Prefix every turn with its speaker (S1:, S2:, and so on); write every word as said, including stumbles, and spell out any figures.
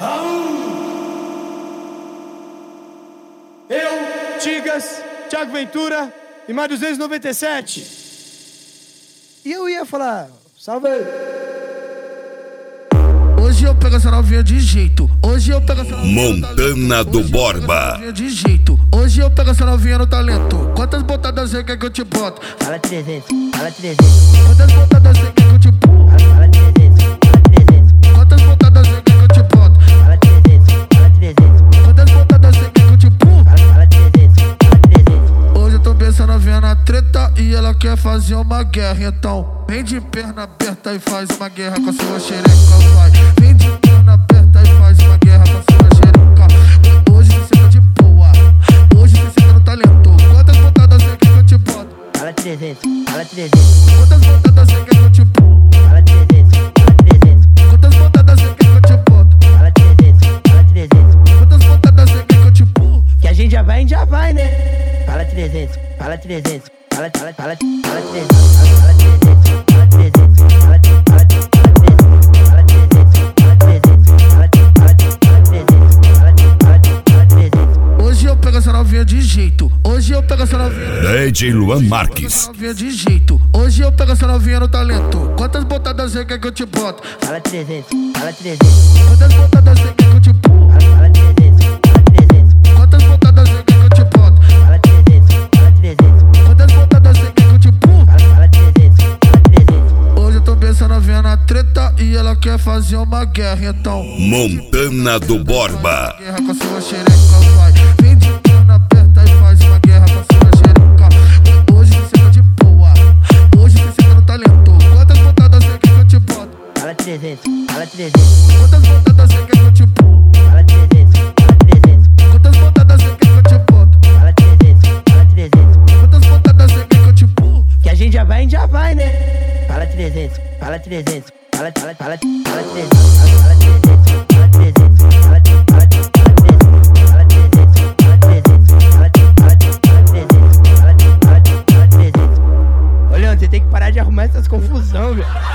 S1: Eu, Tigas, Thiago Ventura e mais duzentos e noventa e sete. E eu ia falar, salve aí.
S2: Hoje eu pego essa novinha de jeito. Hoje eu pego essa novinha
S3: Montana do Borba.
S2: de jeito. Hoje eu pego essa novinha no talento. Quantas botadas você quer que eu te boto?
S4: Fala trezentos, fala trezentos.
S2: Quantas botadas você quer que eu te boto?
S4: Fala trezentos, fala trezentos.
S2: Quantas botadas você quer que eu te boto?
S4: Fala trezentos, fala trezentos.
S2: Quantas botadas você quer que eu te boto?
S4: Fala trezentos, fala trezentos.
S2: Hoje eu tô pensando a novinha na treta e ela quer fazer uma guerra. Então vem de perna aberta e faz uma guerra com a sua xereca, vai. Vem de perna aberta e faz uma guerra com a sua xereca. Hoje você tá de boa, hoje você tá no talento. Quantas botadas você quer que eu te boto?
S4: Fala trezentos, fala trezentos.
S2: Quantas botadas você quer que eu te boto?
S4: Fala trezentos, fala trezentos.
S2: Quantas botadas você quer que eu te boto?
S4: Fala trezentos, fala trezentos.
S2: Quantas botadas você quer que eu te boto?
S4: Que a gente já vai, a gente já vai, né? Fala trezentos, fala trezentos. Fala, fala, fala, fala trezentos, fala trezentos, fala trezentos, fala trezentos, fala trezentos, fala trezentos, fala trezentos, fala trezentos.
S2: Hoje eu pego essa novinha de jeito. Hoje eu pego essa novinha.
S3: D J Luan Marques.
S2: Novinha de jeito. Hoje eu pego essa novinha no talento. Quantas botadas você quer que eu te boto?
S4: Fala trezentos, fala trezentos.
S2: Quantas botadas você quer que eu te boto?
S4: Fala trezentos, fala trezentos.
S2: Quantas botadas você quer que eu te boto?
S4: Fala trezentos, fala trezentos.
S2: Quantas botadas você quer que eu te boto?
S4: Fala trezentos, fala trezentos.
S2: Hoje eu tô pensando a novinha na treta e ela quer fazer uma guerra. Então
S3: Montana do Borba.
S2: guerra com a sua xereca, vai. Vem de perna aberta e faz uma guerra com a sua xereca. Hoje você tá de boa, hoje você tá no talento. Quantas botadas você quer que eu te boto?
S4: Fala trezentos, fala trezentos.
S2: Quantas botadas você quer que eu te boto?
S4: Fala trezentos, fala trezentos.
S2: Quantas botadas você quer que eu te boto?
S4: Fala trezentos, fala trezentos.
S2: Quantas botadas você quer que eu te boto?
S4: Que a gente já vai, a gente já vai, né? Fala trezentos, fala trezentos. Fala, fala, fala, fala trezentos, fala trezentos, fala trezentos, fala trezentos, fala trezentos, fala trezentos, fala trezentos, fala trezentos, fala trezentos. Ô Leandro, você tem que parar de arrumar essas confusão, velho.